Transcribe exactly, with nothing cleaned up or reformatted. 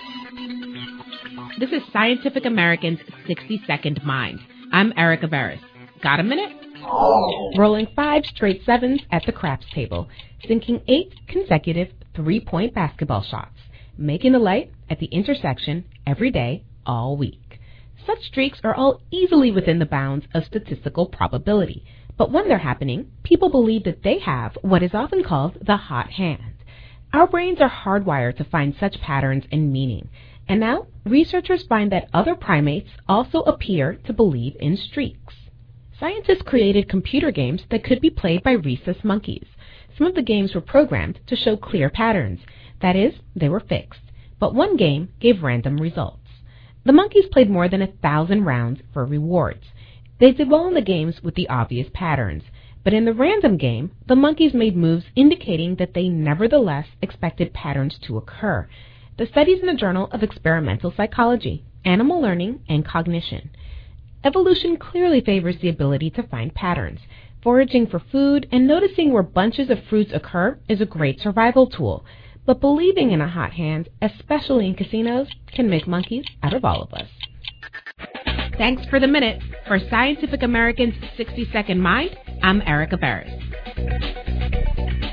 This is Scientific American's sixty second Mind. I'm Erica Barris. Got a minute? Rolling five straight sevens at the craps table, sinking eight consecutive three-point basketball shots, making the light at the intersection every day, all week. Such streaks are all easily within the bounds of statistical probability, but when they're happening, people believe that they have what is often called the hot hand. Our brains are hardwired to find such patterns and meaning, and now researchers find that other primates also appear to believe in streaks. Scientists created computer games that could be played by rhesus monkeys. Some of the games were programmed to show clear patterns. That is, they were fixed. But one game gave random results. The monkeys played more than a thousand rounds for rewards. They did well in the games with the obvious patterns. But in the random game, the monkeys made moves indicating that they nevertheless expected patterns to occur. The study's in the Journal of Experimental Psychology, Animal Learning, and Cognition. Evolution clearly favors the ability to find patterns. Foraging for food and noticing where bunches of fruits occur is a great survival tool. But believing in a hot hand, especially in casinos, can make monkeys out of all of us. Thanks for the minute. For Scientific American's sixty second Mind, I'm Erica Barris.